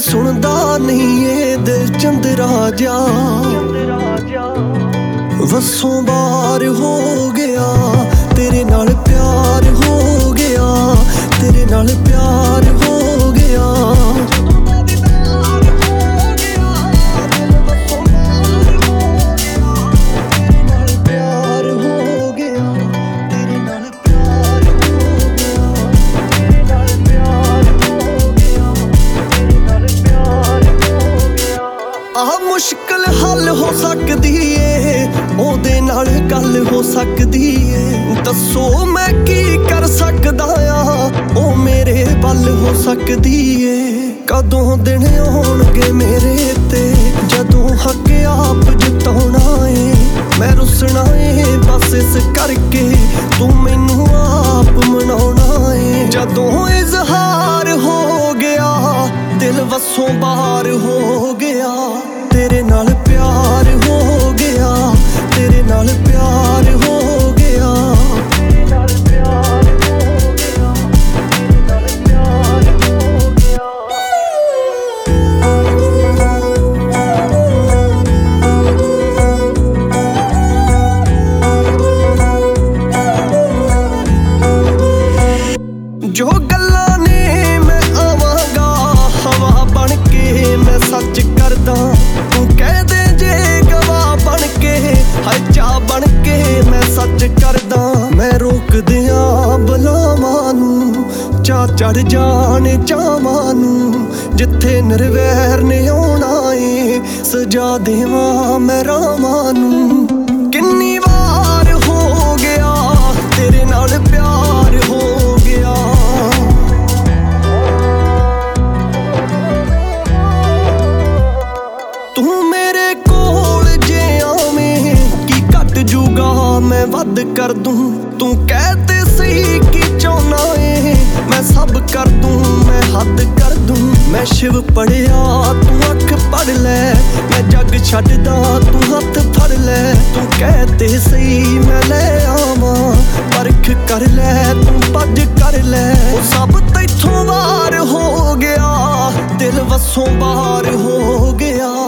सुनदा नहीं ये दिल चंदरा जा वसों बार हो गया तेरे नाल प्यार हो गया तेरे नाल प्यार हो गया मुश्किल हल हो सकदी है ओदे नाल गल हो सकदी है दसो मैं की कर सकदा आ ओ मेरे बल हो सकदी है कदों दिन आउणगे मेरे ते जदों हक आप जताउणा है मैं रुसना है बस इस करके तू मैनू आप मनाउणा है जदों इजहार हो गया दिल वसों बाहर हो गया तेरे नाल प्यार हो गया तेरे नाल प्यार हो गया तेरे नाल प्यार हो गया तेरे नाल प्यार हो गया जो गल्लां ने मैं आवांगा हवा बन के मैं सच करदा मैं सच करदा मैं रोक दिया बलावां नूं चा चढ़ जाने चावां नूं जिथे निर्वैर ने आउणा ए सजा देवां मैं रावां नूं किन्नी वार हो गया तेरे नाल प्यार हो गया तू मेरे कोल जे आवें की घट जूगा मैं वध कर दूं तू कहते सही की चाहना है मैं सब कर दूं मैं हद कर दूं मैं शिव पढ़िया तू अख पढ़ ले मैं जग छड्डदा तू हथ फड़ ले तू कहते सही मैं ले आवां परख कर ले तू भज कर ले ओ सब तैथों वार हो गया दिल वसों बाहर हो गया